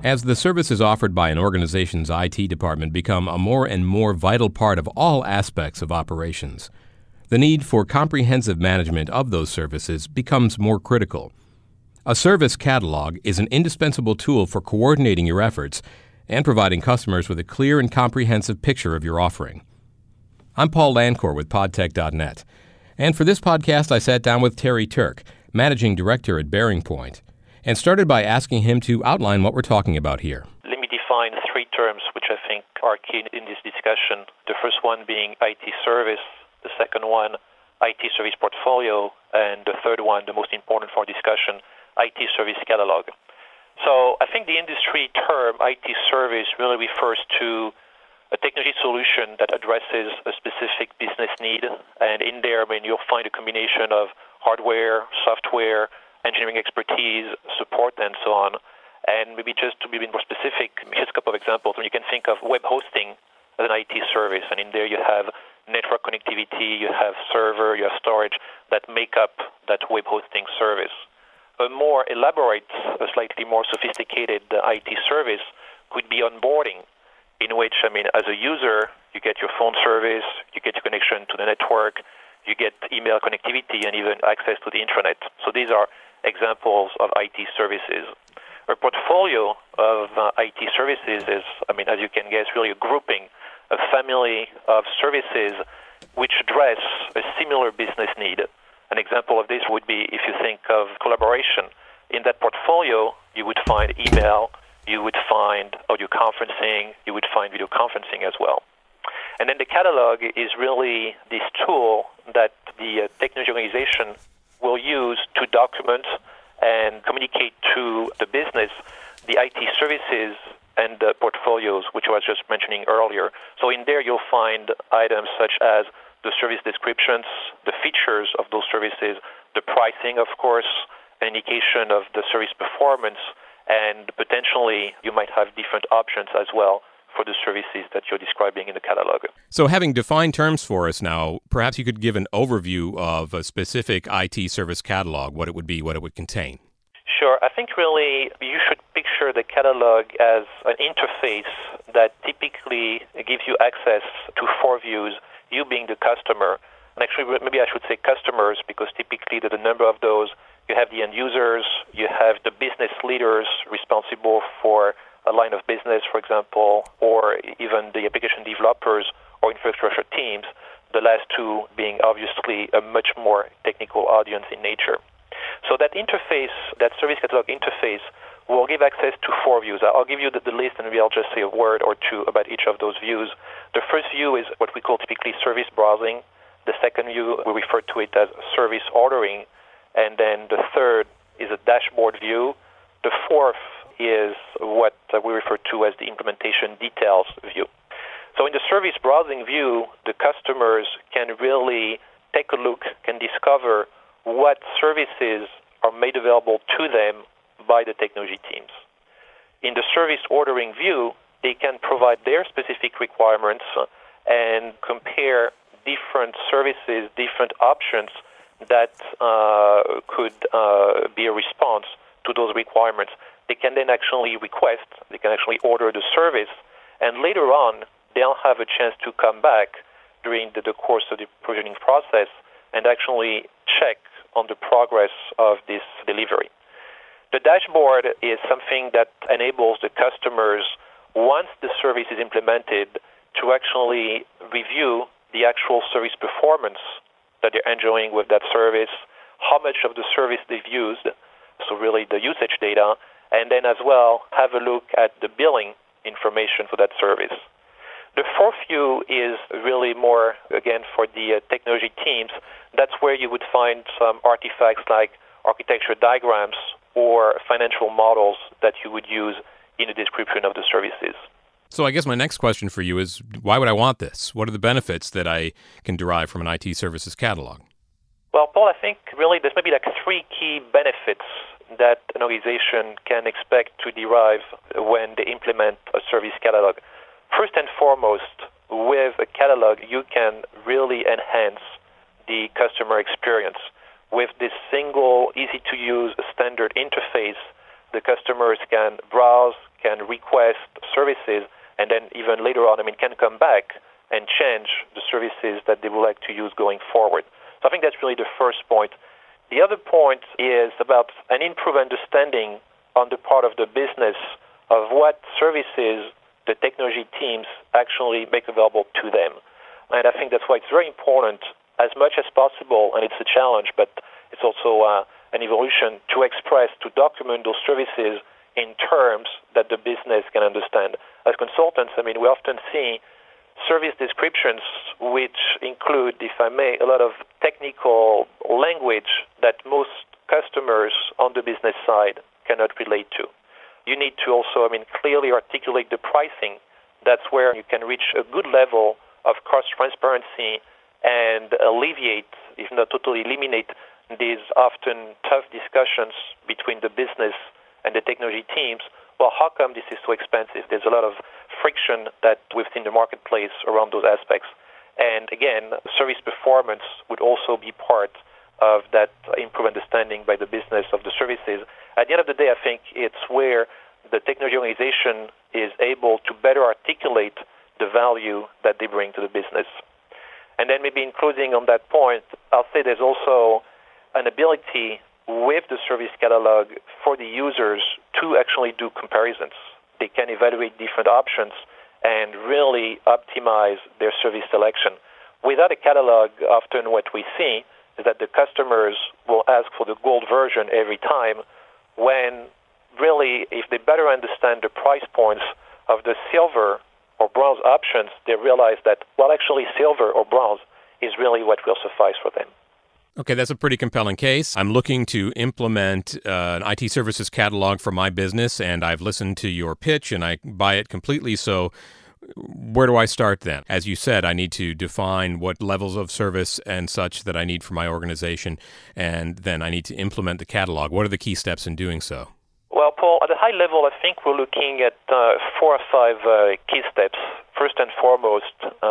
As the services offered by an organization's IT department become a more and more vital part of all aspects of operations, the need for comprehensive management of those services becomes more critical. A service catalog is an indispensable tool for coordinating your efforts and providing customers with a clear and comprehensive picture of your offering. I'm Paul Lancourt with podtech.net, and for this podcast I sat down with Terry Turk, Managing Director at Bearing Point, and started by asking him to outline what we're talking about here. Let me define three terms which I think are key in this discussion. The first one being IT service, the second one, IT service portfolio, and the third one, the most important for discussion, IT service catalog. So I think the industry term IT service really refers to a technology solution that addresses a specific business need. And in there, you'll find a combination of hardware, software, engineering expertise, support, and so on. And maybe just to be more specific, just a couple of examples. When you can think of web hosting as an IT service, and in there you have network connectivity, you have server, you have storage that make up that web hosting service. A more elaborate, a slightly more sophisticated IT service could be onboarding, in which, as a user, you get your phone service, you get your connection to the network, you get email connectivity, and even access to the intranet. So these are examples of IT services. A portfolio of IT services is, as you can guess, really a grouping, a family of services which address a similar business need. An example of this would be if you think of collaboration. In that portfolio, you would find email, you would find audio conferencing, you would find video conferencing as well. And then the catalog is really this tool that the technology organization will use to document and communicate to the business the IT services and the portfolios, which I was just mentioning earlier. So in there you'll find items such as the service descriptions, the features of those services, the pricing, of course, an indication of the service performance, and potentially you might have different options as well for the services that you're describing in the catalog. So having defined terms for us now, perhaps you could give an overview of a specific IT service catalog, what it would be, what it would contain. Sure. I think really you should picture the catalog as an interface that typically gives you access to four views, you being the customer. And actually, maybe I should say customers, because typically there's a number of those. You have the end users, you have the business leaders responsible for a line of business, for example, or even the application developers or infrastructure teams, the last two being obviously a much more technical audience in nature. So that interface, that service catalog interface, will give access to four views. I'll give you the list, and maybe I'll just say a word or two about each of those views. The first view is what we call typically service browsing. The second view, we refer to it as service ordering. And then the third is a dashboard view. The fourth is what we refer to as the implementation details view. So in the service browsing view, the customers can really take a look, can discover what services are made available to them by the technology teams. In the service ordering view, they can provide their specific requirements and compare different services, different options that could be a response to those requirements. They can then actually request, they can actually order the service, and later on, they'll have a chance to come back during the course of the provisioning process and actually check on the progress of this delivery. The dashboard is something that enables the customers, once the service is implemented, to actually review the actual service performance that they're enjoying with that service, how much of the service they've used, so really the usage data, and then as well have a look at the billing information for that service. The fourth view is really more, again, for the technology teams. That's where you would find some artifacts like architecture diagrams or financial models that you would use in the description of the services. So I guess my next question for you is, why would I want this? What are the benefits that I can derive from an IT services catalog? Well, Paul, I think really there's maybe three key benefits that an organization can expect to derive when they implement a service catalog. First and foremost, with a catalog, you can really enhance the customer experience. With this single, easy-to-use standard interface, the customers can browse, can request services and then even later on, can come back and change the services that they would like to use going forward. So I think that's really the first point. The other point is about an improved understanding on the part of the business of what services the technology teams actually make available to them. And I think that's why it's very important, as much as possible, and it's a challenge, but it's also an evolution, to express, to document those services in terms that the business can understand. As consultants, we often see service descriptions which include, if I may, a lot of technical language that most customers on the business side cannot relate to. You need to also, clearly articulate the pricing. That's where you can reach a good level of cost transparency and alleviate, if not totally eliminate, these often tough discussions between the business and the technology teams. Well, how come this is so expensive? There's a lot of friction that we've seen in the marketplace around those aspects. And again, service performance would also be part of that improved understanding by the business of the services. At the end of the day, I think it's where the technology organization is able to better articulate the value that they bring to the business. And then maybe including on that point, I'll say there's also an ability with the service catalog for the users to actually do comparisons. They can evaluate different options and really optimize their service selection. Without a catalog, often what we see is that the customers will ask for the gold version every time, when really, if they better understand the price points of the silver or bronze options, they realize that, actually silver or bronze is really what will suffice for them. Okay, that's a pretty compelling case. I'm looking to implement an IT services catalog for my business, and I've listened to your pitch, and I buy it completely. So where do I start then? As you said, I need to define what levels of service and such that I need for my organization, and then I need to implement the catalog. What are the key steps in doing so? Well, Paul, at a high level, I think we're looking at 4 or 5 key steps. First and foremost,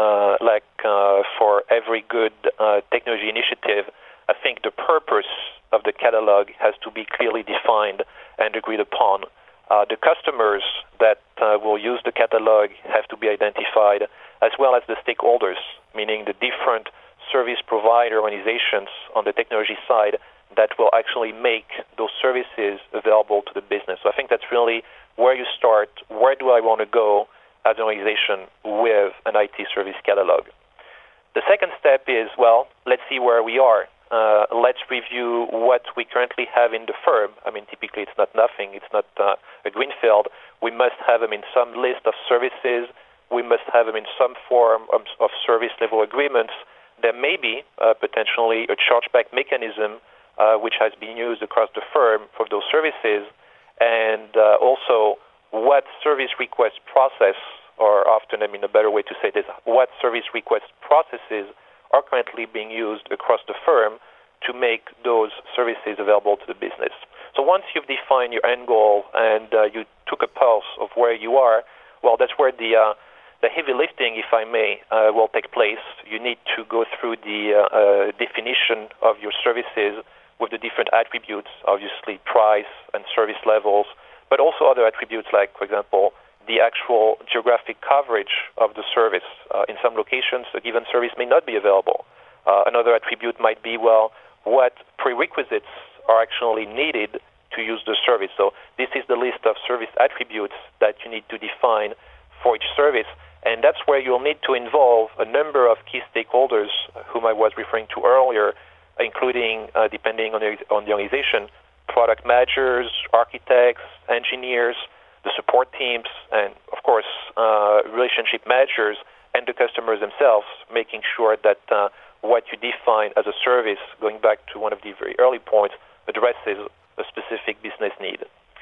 for every good technology initiative, I think the purpose of the catalog has to be clearly defined and agreed upon. The customers that will use the catalog have to be identified, as well as the stakeholders, meaning the different service provider organizations on the technology side that will actually make those services available to the business. So I think that's really where you start. Where do I want to go as an organization with an IT service catalog? The second step is, let's see where we are. Let's review what we currently have in the firm. Typically it's not nothing. It's not a greenfield. We must have some list of services. We must have some form of service level agreements. There may be potentially a chargeback mechanism which has been used across the firm for those services, and also what service request process, or often, a better way to say this, what service request processes are currently being used across the firm to make those services available to the business. So once you've defined your end goal and you took a pulse of where you are, that's where the heavy lifting, if I may, will take place. You need to go through the definition of your services with the different attributes, obviously price and service levels, but also other attributes like, for example, the actual geographic coverage of the service. In some locations, a given service may not be available. Another attribute might be, what prerequisites are actually needed to use the service. So this is the list of service attributes that you need to define for each service, and that's where you'll need to involve a number of key stakeholders whom I was referring to earlier, including, depending on the organization, product managers, architects, engineers, the support teams, and, of course, relationship managers and the customers themselves, making sure that what you define as a service, going back to one of the very early points, addresses a specific business need.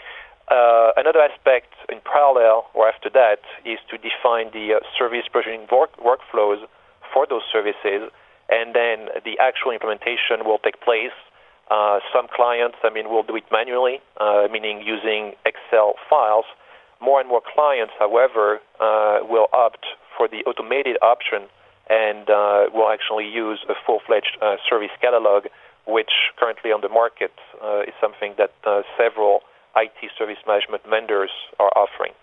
Another aspect in parallel or after that is to define the service provisioning workflows for those services, and then the actual implementation will take place. Some clients, will do it manually, meaning using Excel files. More and more clients, however, will opt for the automated option and will actually use a full-fledged service catalog, which currently on the market is something that several IT service management vendors are offering.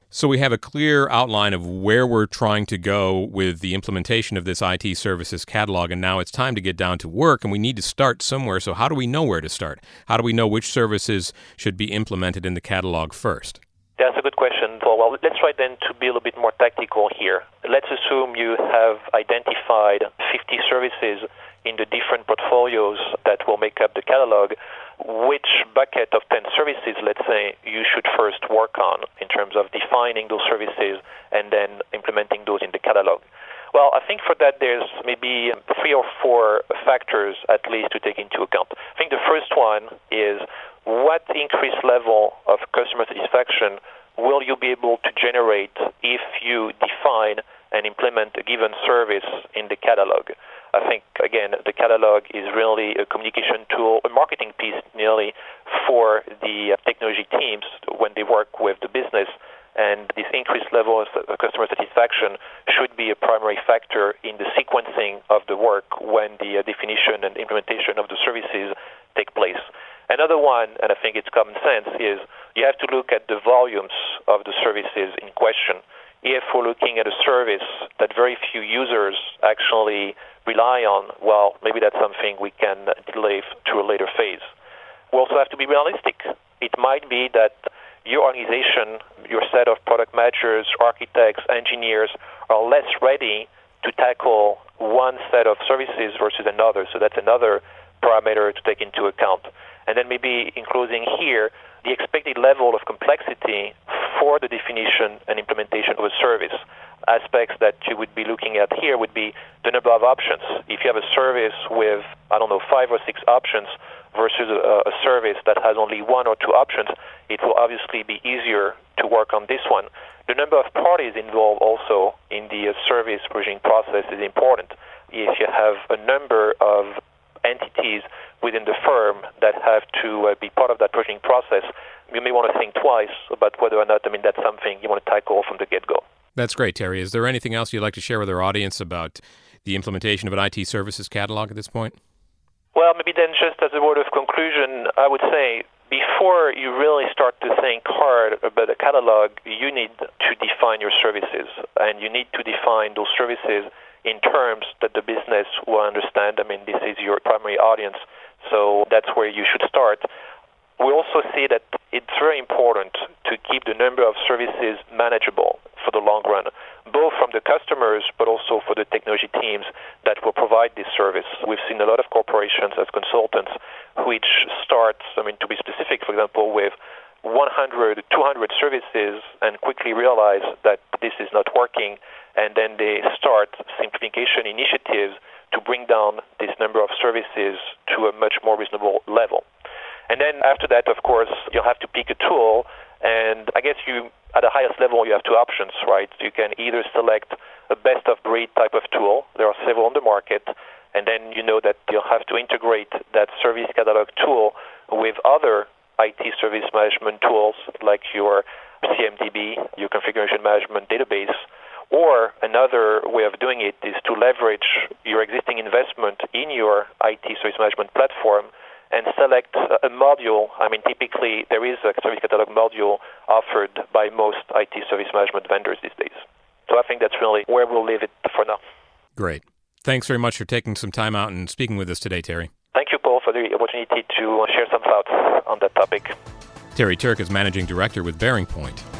So we have a clear outline of where we're trying to go with the implementation of this IT services catalog, and now it's time to get down to work, and we need to start somewhere. So how do we know where to start? How do we know which services should be implemented in the catalog first? That's a good question. Well, let's try then to be a little bit more tactical here. Let's assume you have identified 50 services in the different portfolios that will make up the catalog. Which bucket of 10 services, let's say, you should first work on in terms of defining those services and then implementing those in the catalog? Well, I think for that there's maybe 3 or 4 factors at least to take into account. I think the first one is what increased level of customer satisfaction will you be able to generate if you define and implement a given service in the catalog? I think, again, the catalog is really a communication tool, a marketing piece nearly for the technology teams when they work with the business. And this increased level of customer satisfaction should be a primary factor in the sequencing of the work when the definition and implementation of the services take place. Another one, and I think it's common sense, is you have to look at the volumes of the services in question. If we're looking at a service that very few users actually rely on, well, maybe that's something we can delay to a later phase. We also have to be realistic. It might be that your organization, your set of product managers, architects, engineers are less ready to tackle one set of services versus another. So that's another parameter to take into account. And then maybe in closing here, the expected level of complexity for the definition and implementation of a service. Aspects that you would be looking at here would be the number of options. If you have a service with, 5 or 6 options versus a service that has only 1 or 2 options, it will obviously be easier to work on this one. The number of parties involved also in the service provisioning process is important. If you have a number of entities within the firm that have to be part of that provisioning process, you may want to think twice about whether or not, that's something you want to tackle from the get-go. That's great, Terry. Is there anything else you'd like to share with our audience about the implementation of an IT services catalog at this point? Well, maybe then just as a word of conclusion, I would say before you really start to think hard about a catalog, you need to define your services, and you need to define those services in terms that the business will understand. This is your primary audience, so that's where you should start. We also see that it's very important to keep the number of services manageable for the long run, both from the customers but also for the technology teams that will provide this service. We've seen a lot of corporations as consultants which start, to be specific, for example, with 100, 200 services and quickly realize that this is not working, and then they start simplification initiatives to bring down this number of services to a much more reasonable level. And then after that, of course, you'll have to pick a tool, and I guess at the highest level, you have 2 options, right? You can either select a best-of-breed type of tool. There are several on the market, and then you know that you'll have to integrate that service catalog tool with other IT service management tools like your CMDB, your configuration management database. Or another way of doing it is to leverage your existing investment in your IT service management platform and select a module. Typically there is a service catalog module offered by most IT service management vendors these days. So I think that's really where we'll leave it for now. Great. Thanks very much for taking some time out and speaking with us today, Terry. Thank you, Paul, for the opportunity to share some thoughts on that topic. Terry Turk is Managing Director with Bearing Point.